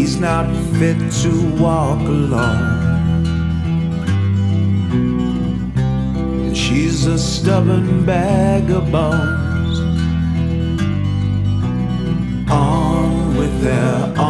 he's not fit to walk alone. And she's a stubborn bag of bones. On with their